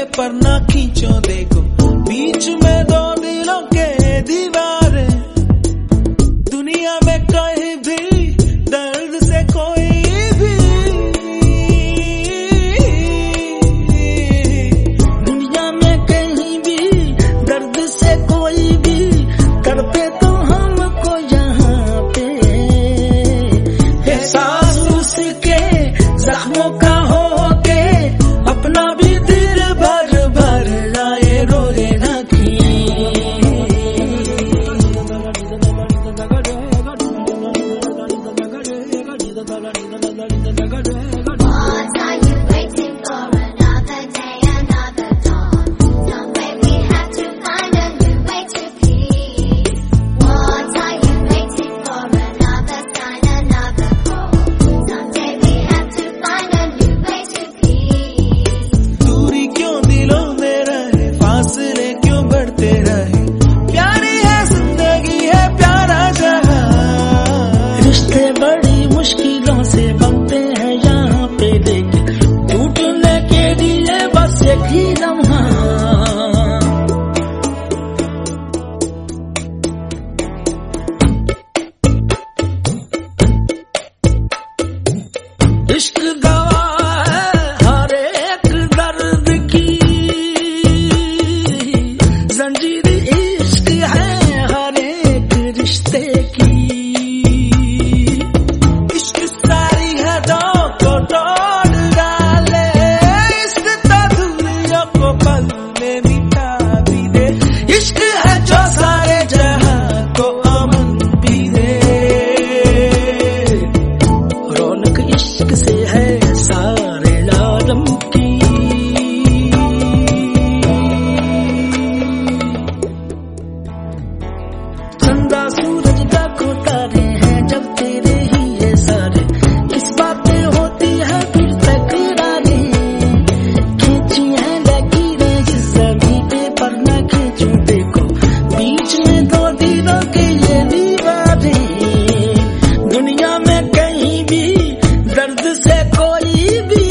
पर ना खींचो देखो बीच में दो दिलों के दीवार। दुनिया में कहीं भी दर्द से कोई भी, दुनिया में कहीं भी दर्द से कोई भी तड़पे तो हमको यहाँ पे एहसास उसके जख्मों का हो के अपना भी दिल भर भर लाए रोए रखी। बड़ी मुश्किलों से बनते हैं यहाँ पे लेकिन टूटने के लिए बस एक ही लम्हा। इश्क दवा है हर एक दर्द की, जंजीर इश्क है हर एक रिश्ते की। इश्क है जो सारे जहां को अमन भी दे, रौनक इश्क से है सारे आलम की। चंदा सूरज लाखों तारे हैं जब तेरे ही ये सारे, किस बातें होती है फिर तकरारें, खींची है लकीरें जिस जमीन पे पर न खींचूं देखो बीच में दो दिलों के ये दीवारें। दुनिया में कहीं भी दर्द से कोई भी,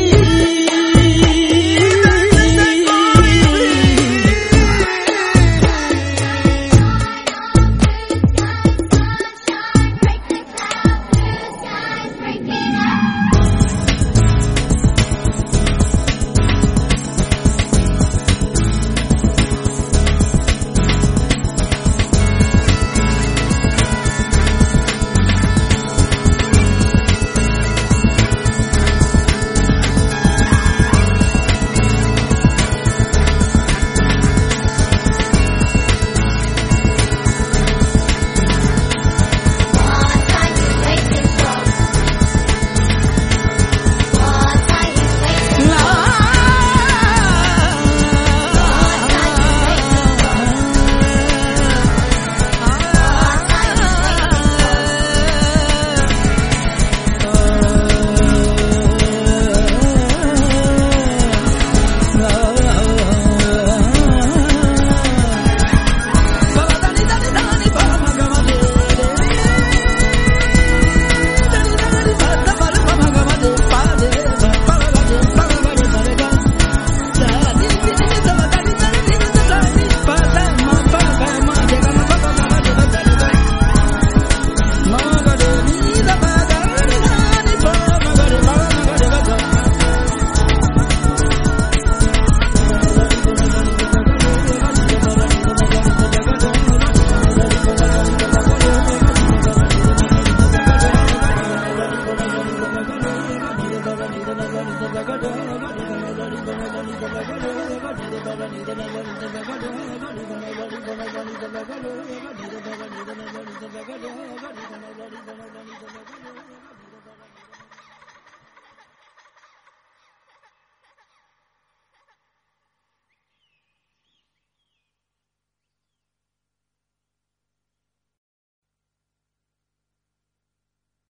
Thank you.